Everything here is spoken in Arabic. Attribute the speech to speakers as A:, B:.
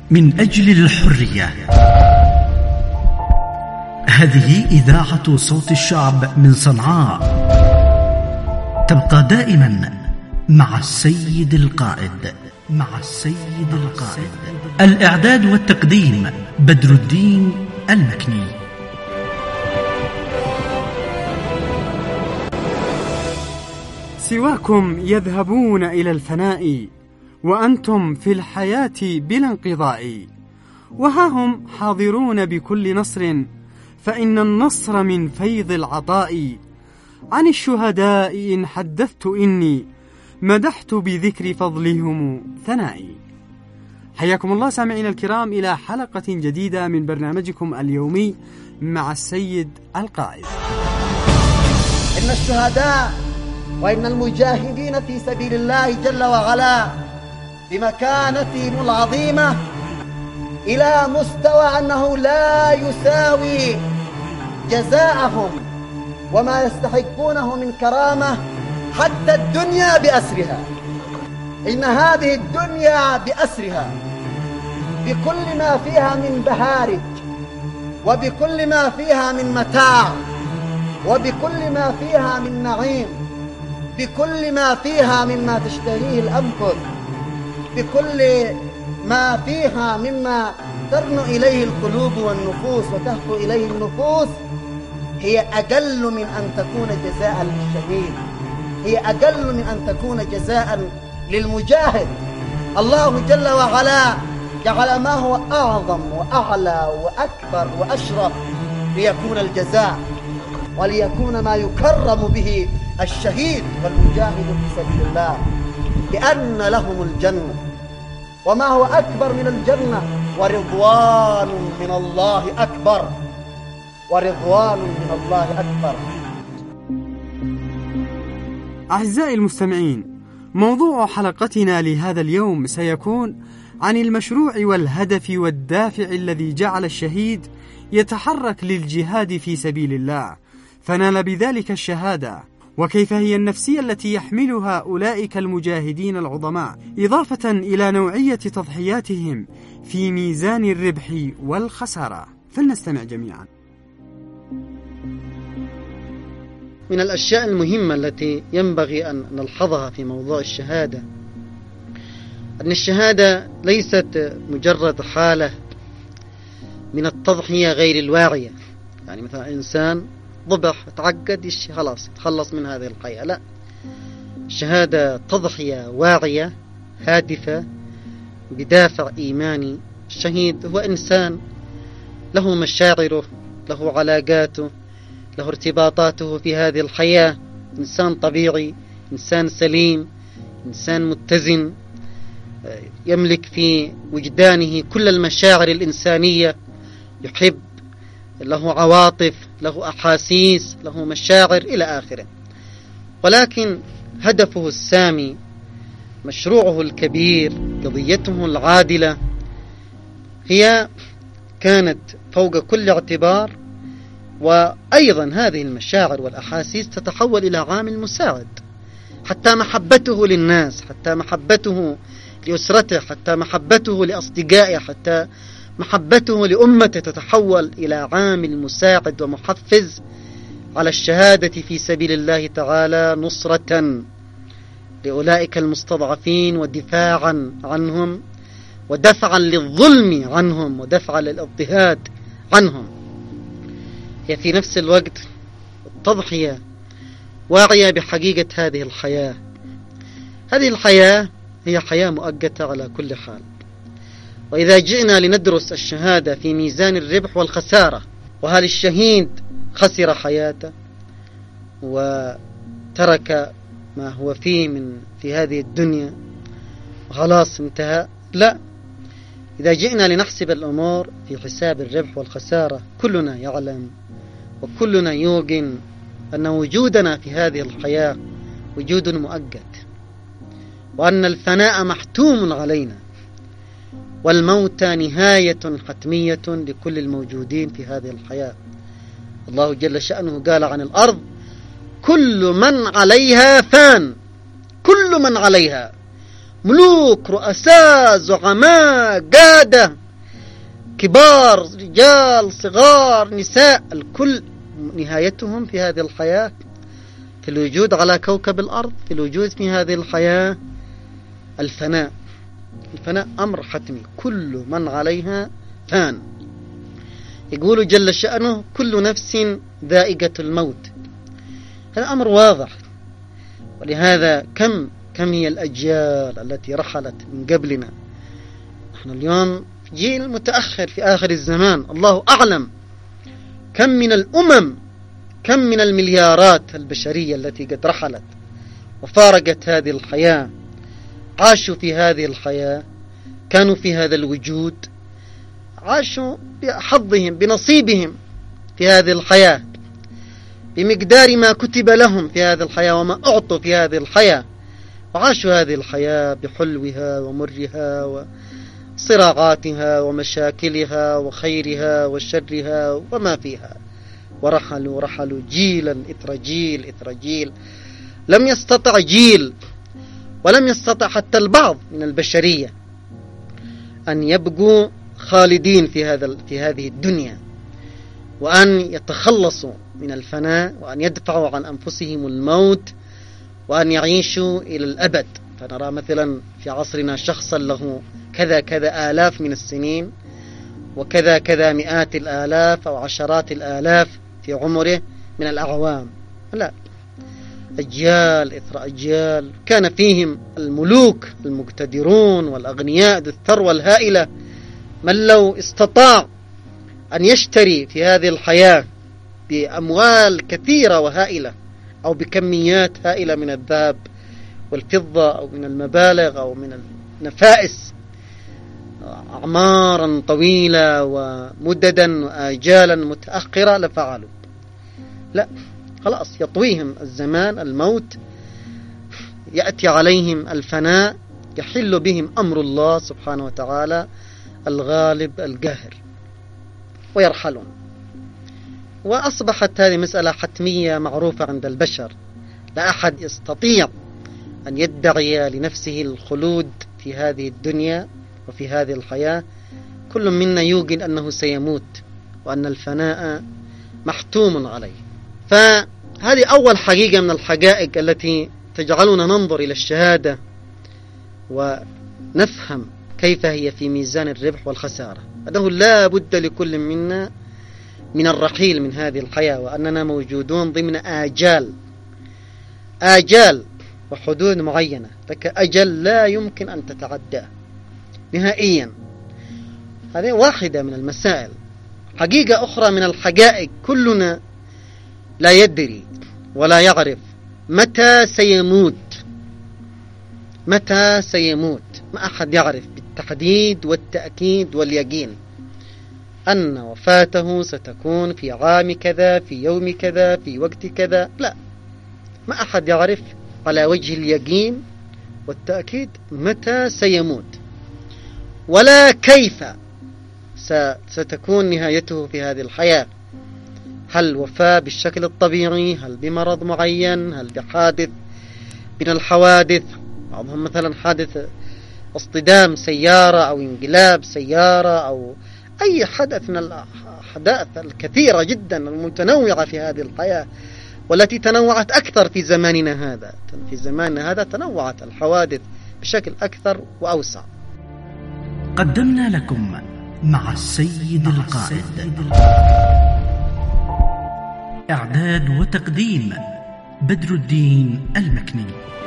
A: من أجل الحرية. هذه إذاعة صوت الشعب من صنعاء، تبقى دائما مع السيد القائد. الإعداد والتقديم بدر الدين المكني.
B: سواكم يذهبون إلى الفناء، وأنتم في الحياة بلا انقضاء، وها هم حاضرون بكل نصر، فإن النصر من فيض العطاء. عن الشهداء إن حدثت إني مدحت بذكر فضلهم ثنائي. حياكم الله سامعين الكرام إلى حلقة جديدة من برنامجكم اليومي مع السيد القائد.
C: إن الشهداء وإن المجاهدين في سبيل الله جل وعلا بمكانتهم العظيمة إلى مستوى أنه لا يساوي جزاءهم وما يستحقونه من كرامة حتى الدنيا بأسرها. إن هذه الدنيا بأسرها بكل ما فيها من بهارج، وبكل ما فيها من متاع، وبكل ما فيها من نعيم، بكل ما فيها مما تشتهيه الأنفس، بكل ما فيها مما ترنو إليه القلوب والنفوس وتهفو إليه النفوس، هي أقل من أن تكون جزاء للشهيد، هي أقل من أن تكون جزاء للمجاهد. الله جل وعلا جعل ما هو أعظم وأعلى وأكبر وأشرف ليكون الجزاء، وليكون ما يكرم به الشهيد والمجاهد في سبيل الله، لأن لهم الجنة، وما هو أكبر من الجنة؟ ورضوان من الله أكبر، ورضوان من الله أكبر.
B: أعزائي المستمعين، موضوع حلقتنا لهذا اليوم سيكون عن المشروع والهدف والدافع الذي جعل الشهيد يتحرك للجهاد في سبيل الله فنال بذلك الشهادة، وكيف هي النفسية التي يحملها أولئك المجاهدين العظماء، إضافة إلى نوعية تضحياتهم في ميزان الربح والخسارة. فلنستمع جميعا.
D: من الأشياء المهمة التي ينبغي أن نلحظها في موضوع الشهادة أن الشهادة ليست مجرد حالة من التضحية غير الواعية، يعني مثلا إنسان ضبح تعقد خلاص تخلص من هذه الحياة، لا، الشهادة تضحية واعية هادفة بدافع إيماني. الشهيد هو إنسان له مشاعره، له علاقاته، له ارتباطاته في هذه الحياة، إنسان طبيعي، إنسان سليم، إنسان متزن، يملك في وجدانه كل المشاعر الإنسانية، يحب، له عواطف، له أحاسيس، له مشاعر إلى آخره. ولكن هدفه السامي، مشروعه الكبير، قضيته العادلة هي كانت فوق كل اعتبار. وأيضا هذه المشاعر والأحاسيس تتحول إلى عامل مساعد، حتى محبته للناس، حتى محبته لأسرته، حتى محبته لأصدقائه، حتى محبته لأمته تتحول إلى عامل مساعد ومحفز على الشهادة في سبيل الله تعالى، نصرة لأولئك المستضعفين ودفاعا عنهم ودفعا للظلم عنهم ودفعا للاضطهاد عنهم. هي في نفس الوقت التضحية واعية بحقيقة هذه الحياة. هذه الحياة هي حياة مؤقتة على كل حال. وإذا جئنا لندرس الشهادة في ميزان الربح والخسارة، وهل الشهيد خسر حياته وترك ما هو فيه في هذه الدنيا وخلاص انتهى؟ لا. إذا جئنا لنحسب الأمور في حساب الربح والخسارة، كلنا يعلم وكلنا يوقن أن وجودنا في هذه الحياة وجود مؤقت، وأن الفناء محتوم علينا، والموت نهاية حتمية لكل الموجودين في هذه الحياة. الله جل شأنه قال عن الأرض: كل من عليها فان، كل من عليها، ملوك، رؤساء، زعماء، قادة، كبار، رجال، صغار، نساء، الكل نهايتهم في هذه الحياة، في الوجود على كوكب الأرض، في الوجود في هذه الحياة الفناء. الفناء أمر حتمي، كل من عليها فان. يقول جل شأنه كل نفس ذائقة الموت. هذا أمر واضح. ولهذا كم هي الأجيال التي رحلت من قبلنا. نحن اليوم جيل متأخر في آخر الزمان، الله أعلم كم من الأمم، كم من المليارات البشرية التي قد رحلت وفارقت هذه الحياة، عاشوا في هذه الحياة، كانوا في هذا الوجود، عاشوا بحظهم بنصيبهم في هذه الحياة، بمقدار ما كتب لهم في هذه الحياة وما أعطوا في هذه الحياة، وعاشوا هذه الحياة بحلوها ومرها وصراعاتها ومشاكلها وخيرها وشرها وما فيها، ورحلوا جيلا إثر جيل إثر جيل. لم يستطع جيل ولم يستطع حتى البعض من البشرية أن يبقوا خالدين في هذه الدنيا، وأن يتخلصوا من الفناء، وأن يدفعوا عن أنفسهم الموت، وأن يعيشوا إلى الأبد. فنرى مثلا في عصرنا شخصا له كذا آلاف من السنين، وكذا مئات الآلاف أو عشرات الآلاف في عمره من الأعوام. لا، أجيال إثر أجيال. كان فيهم الملوك المقتدرون والأغنياء ذو الثروة الهائلة، من لو استطاع أن يشتري في هذه الحياة بأموال كثيرة وهائلة، أو بكميات هائلة من الذهب والفضة، أو من المبالغ، أو من النفائس، أعمارا طويلة ومددا وآجالا متأخرة لفعلوا. لا، خلاص يطويهم الزمان، الموت، يأتي عليهم الفناء، يحل بهم أمر الله سبحانه وتعالى الغالب القاهر، ويرحلون. وأصبحت هذه مسألة حتمية معروفة عند البشر، لا أحد يستطيع أن يدعي لنفسه الخلود في هذه الدنيا وفي هذه الحياة. كل منا يوقن أنه سيموت، وأن الفناء محتوم عليه. فهذه أول حقيقة من الحقائق التي تجعلنا ننظر إلى الشهادة ونفهم كيف هي في ميزان الربح والخسارة. أنه لا بد لكل منا من الرحيل من هذه الحياة، وأننا موجودون ضمن آجال وحدود معينة. لك أجل لا يمكن أن تتعداه نهائيا. هذه واحدة من المسائل. حقيقة أخرى من الحقائق، كلنا لا يدري ولا يعرف متى سيموت. ما أحد يعرف بالتحديد والتأكيد واليقين أن وفاته ستكون في عام كذا، في يوم كذا، في وقت كذا. لا، ما أحد يعرف على وجه اليقين والتأكيد متى سيموت، ولا كيف ستكون نهايته في هذه الحياة. هل وفاة بالشكل الطبيعي، هل بمرض معين، هل بحادث من الحوادث، بعضهم مثلا حادث اصطدام سيارة أو انقلاب سيارة أو أي حدث من الأحداث الكثيرة جدا المتنوعة في هذه الحياة، والتي تنوعت أكثر في زماننا هذا. في زماننا هذا تنوعت الحوادث بشكل أكثر وأوسع.
A: قدمنا لكم مع السيد القائد. إعداد وتقديم بدر الدين المكني.